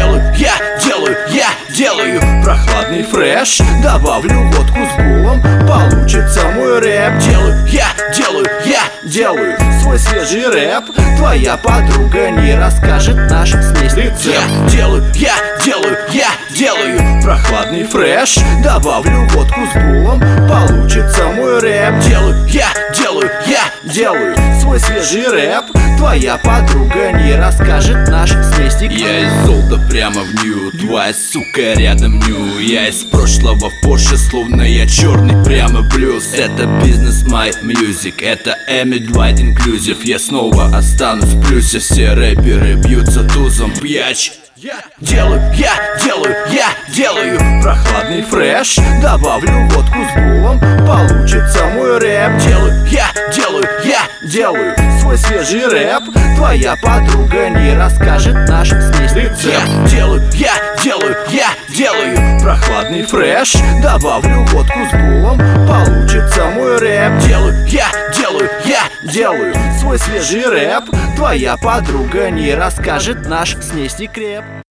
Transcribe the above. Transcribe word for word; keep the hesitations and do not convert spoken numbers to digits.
делаю, я делаю, я делаю. Прохладный фреш, добавлю водку с булом, получится мой рэп. Делаю, я делаю, я делаю свой свежий рэп. Твоя подруга не расскажет наш смесь рецепт. Я делаю, я делаю, я делаю. Прохладный фреш, добавлю водку с булом, получится мой рэп. Делаю, я делаю, я делаю свой свежий рэп. Твоя подруга не расскажет наш смесь рецепт. Я из золота прямо в нью, твоя сука рядом ню. Я из прошлого в Порше, словно я черный прямо блюз. Это бизнес, my music, это Эми Двайт инклюзив. Я снова останусь в плюсе, все рэперы бьются тузом пьяч. Я делаю, я делаю, я делаю. Прохладный фреш, добавлю водку с булом, получится мой рэп. Делаю, я делаю, я делаю свой свежий рэп. Твоя подруга не расскажет наш смесь рецепт. Я делаю, я делаю, я делаю. Прохладный фреш, добавлю водку с булом, получится мой рэп. Делаю, я делаю, я делаю свой свежий рэп. Твоя подруга не расскажет наш смесь секрет.